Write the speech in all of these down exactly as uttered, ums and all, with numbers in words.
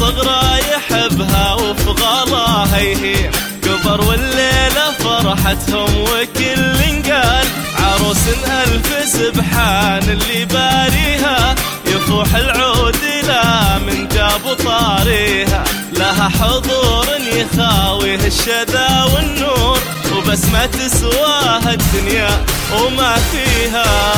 صغره يحبها وفي غلاها يهيم، كبر والليلة فرحتهم وكل قال عروس ألف سبحان اللي باريها، يفوح العود لا من جاب طاريها، لها حضور يخاويه الشذا والنور، وبس ما تسواها الدنيا وما فيها.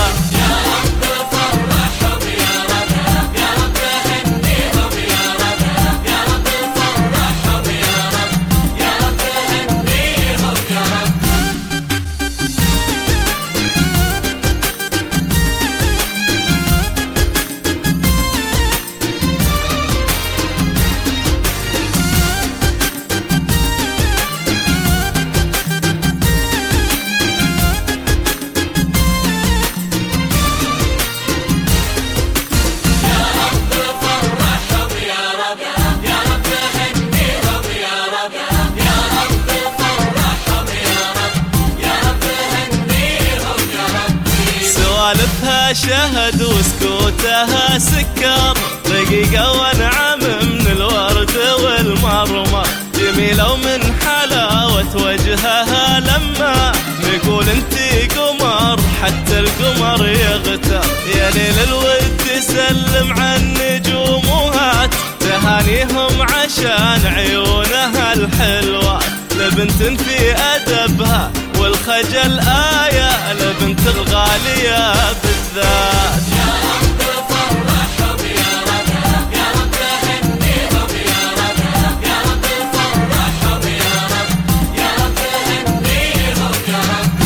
سوالفها شهد وسكوتها سكر، رقيقة وانعم من الورد والمرمر، جميلة ومن حلاوة وجهها لما نقول انتي قمر حتى القمر يغتر، يا ليل الود سلم عن نجوم وهات تهانيهم عشان عيونها الحلوة، لبنت في أدبها والخجل آية، لبنت الغالية بالذات. يا رب فرحهم يا رب، يا رب هنيهم يا رب، يا رب فرحهم يا رب، يا رب هنيهم يا رب.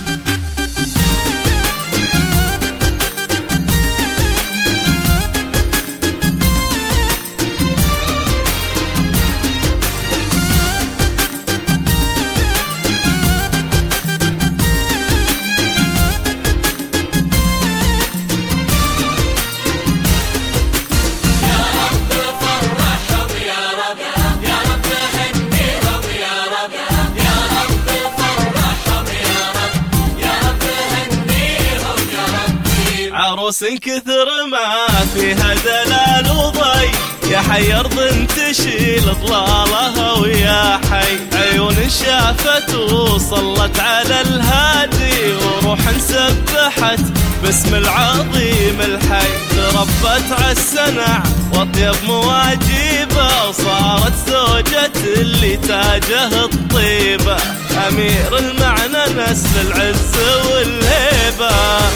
عروس كثر ما فيها دلال وضي، يا حي أرض تشيل ضلالها ويا حي عيون شافت وصلت على الهادي، وروح سبحت باسم العظيم الحي، تربت عالسنع واطيب مواجيبه، وصارت زوجة اللي تاجه الطيبة، أمير المعنى نسل العز والهيبة.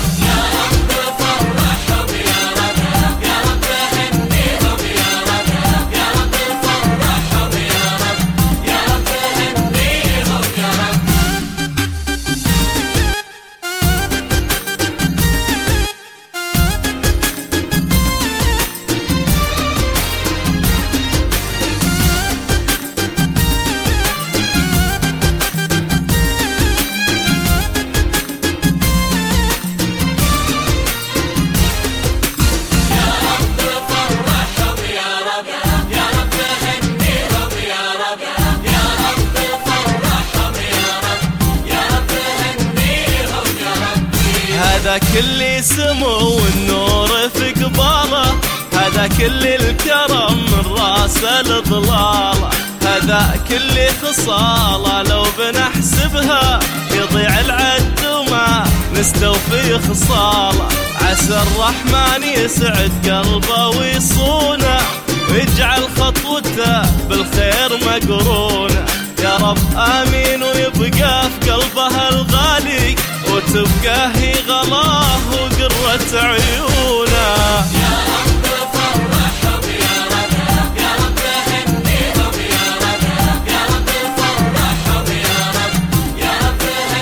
هذا كل سمو والنور في قباله، هذا كل الكرم من راسه الضلاله، هذا كل خصاله لو بنحسبها يضيع العد وما نستوفي خصاله، عسى الرحمن يسعد قلبه ويصونه، ويجعل خطوته بالخير مقرونه، يا رب آمين، ويبقى في قلبها الغالي وتبقى هي غلاه وقرة عيونه. يا رب فرحهم يا رب، يا رب هنيهم يا رب، يا رب فرحهم يا رب، يا رب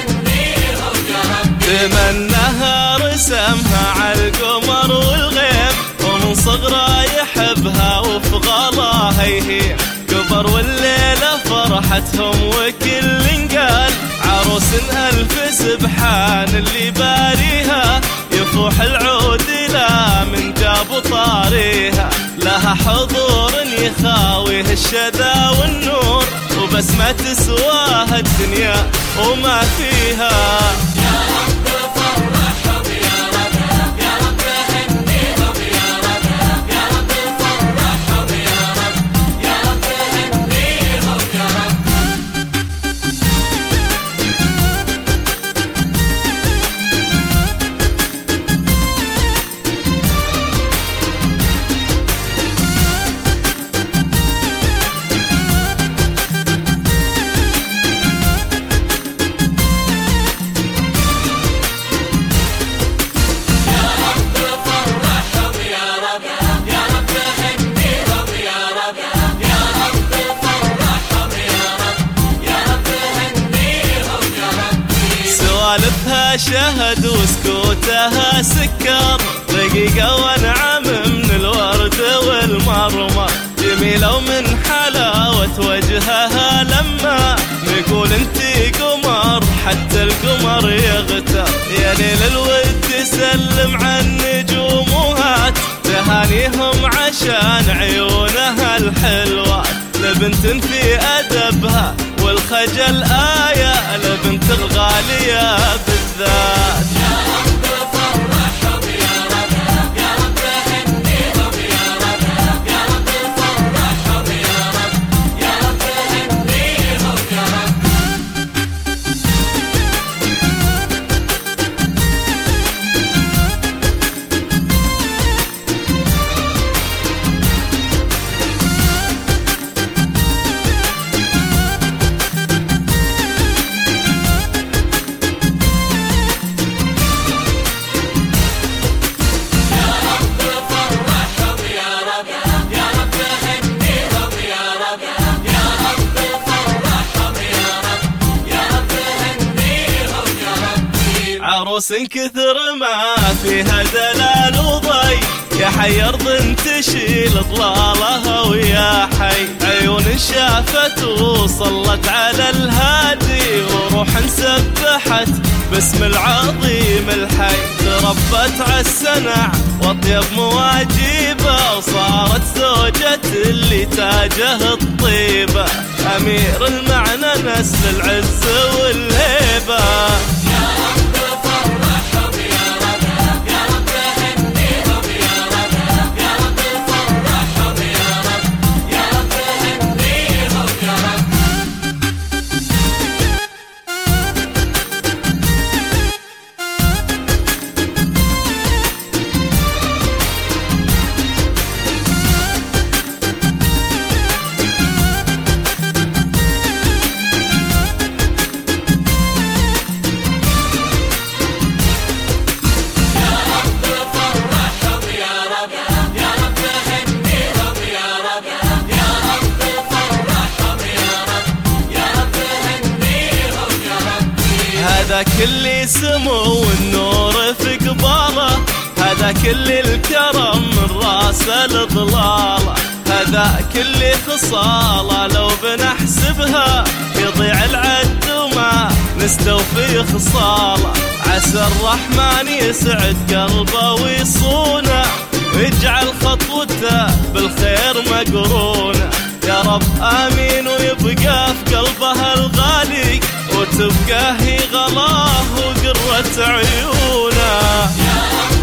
هنيهم يا رب. تمناها رسمها عالقمر والغيم، ومن صغره يحبها وفي غلاها يهيم، كبر والليلة فرحتهم وكل قال عروس ألف سبحان اللي باريها، يفوح العود لا من جاب طاريها، لها حضور يخاويه الشذا والنور، وبس ما تسواها الدنيا وما فيها. يا رب فرحهم يا رب، يا رب هنيهم يا رب، يا رب فرحهم يا رب، سوالفها شهد وسكوتها سكر، رقيقة وانعم من الورد والمرمر، جميلة ومن حلاوة وجهها لما نقول انتي قمر حتى القمر يغتر. يا ليل الود تسلم عن نجوم وهات تهانيهم عشان عيونها الحلوات، لبنت في أدبها والخجل آية، لبنت الغالية بالذات. يا رب فرحهم يا رب، يا رب هنيهم يا رب، يا رب فرحهم يا رب، يا رب هنيهم يا رب. عروس كثر ما فيها دلال وضي، يا حي أرض تشيل ضلالها ويا حي عيون شافت وصلت على الهادي، وروح سبحت باسم العظيم الحي، تربت عالسنع واطيب مواجيبه، وصارت زوجة اللي تاجه الطيبة، أمير المعنى نسل العز والهيبة. هذا كل سمو والنور في قباله، هذا كل الكرم من راسه الضلاله، هذا كل خصاله لو بنحسبها يضيع العد وما نستوفي خصاله، عسى الرحمن يسعد قلبه ويصونه، ويجعل خطوته بالخير مقرونه، يا رب آمين، ويبقى في قلبها الغالي وتبقى هي غلاه وقرة عيونه.